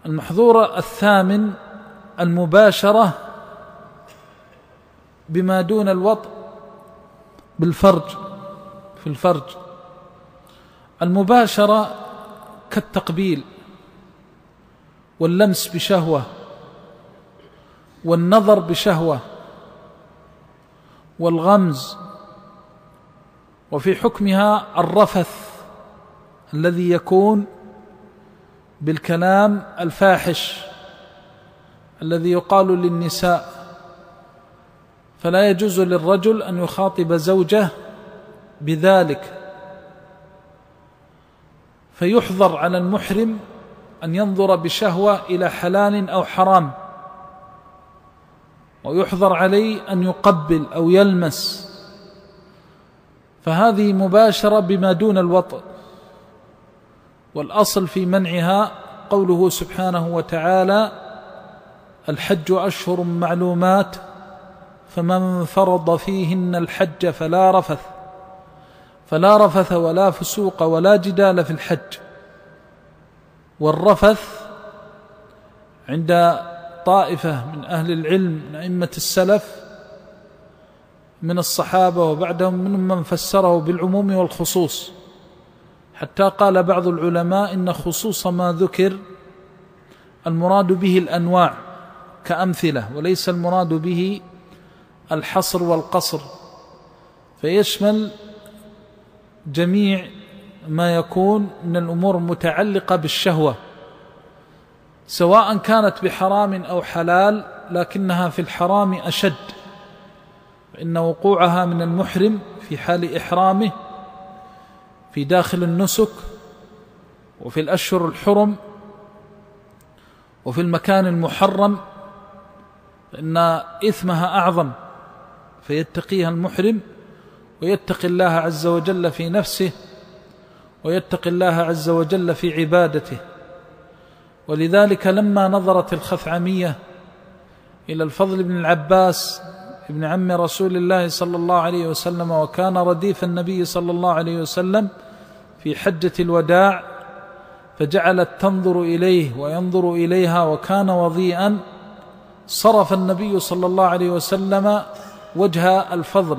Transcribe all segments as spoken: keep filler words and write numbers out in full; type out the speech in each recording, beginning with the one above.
المحظور الثامن المباشرة بما دون الوطء بالفرج، في الفرج. المباشرة كالتقبيل واللمس بشهوة والنظر بشهوة والغمز، وفي حكمها الرفث الذي يكون بالكلام الفاحش الذي يقال للنساء، فلا يجوز للرجل أن يخاطب زوجه بذلك، فيحظر على المحرم أن ينظر بشهوة إلى حلال أو حرام، ويحظر عليه أن يقبل أو يلمس، فهذه مباشرة بما دون الوطء. والأصل في منعها قوله سبحانه وتعالى: الحج أشهر معلومات فمن فرض فيهن الحج فلا رفث فلا رفث ولا فسوق ولا جدال في الحج. والرفث عند طائفة من أهل العلم من أئمة السلف من الصحابة وبعدهم من من فسره بالعموم والخصوص، حتى قال بعض العلماء إن خصوص ما ذكر المراد به الأنواع كأمثلة، وليس المراد به الحصر والقصر، فيشمل جميع ما يكون من الأمور المتعلقة بالشهوة، سواء كانت بحرام أو حلال، لكنها في الحرام أشد، فإن وقوعها من المحرم في حال إحرامه في داخل النسك وفي الأشهر الحرم وفي المكان المحرم فإن إثمها أعظم، فيتقيها المحرم ويتقي الله عز وجل في نفسه ويتقي الله عز وجل في عبادته. ولذلك لما نظرت الخثعمية إلى الفضل بن العباس ابن عم رسول الله صلى الله عليه وسلم، وكان رديف النبي صلى الله عليه وسلم في حجة الوداع، فجعلت تنظر إليه وينظر إليها وكان وضيئا، صرف النبي صلى الله عليه وسلم وجه الفضل،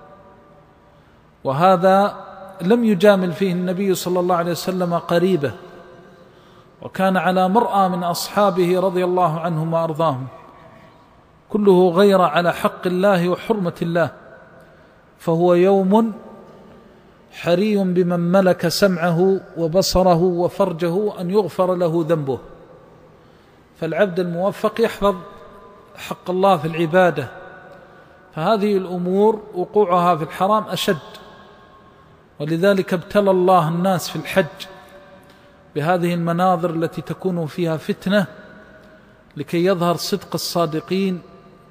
وهذا لم يجامل فيه النبي صلى الله عليه وسلم قريبه، وكان على مرأى من أصحابه رضي الله عنهم وأرضاهم، كله غير على حق الله وحرمة الله. فهو يوم حري بمن ملك سمعه وبصره وفرجه أن يغفر له ذنبه، فالعبد الموفق يحفظ حق الله في العبادة، فهذه الأمور وقوعها في الحرام أشد. ولذلك ابتلى الله الناس في الحج بهذه المناظر التي تكون فيها فتنة، لكي يظهر صدق الصادقين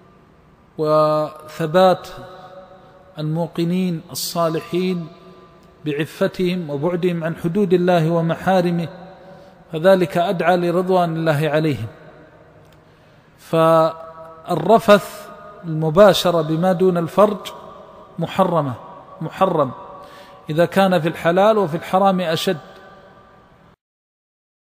وثبات الموقنين الصالحين بعفتهم وبعدهم عن حدود الله ومحارمه، فذلك أدعى لرضوان الله عليهم. فالرفث المباشرة بما دون الفرج محرمة محرم إذا كان في الحلال، وفي الحرام أشد،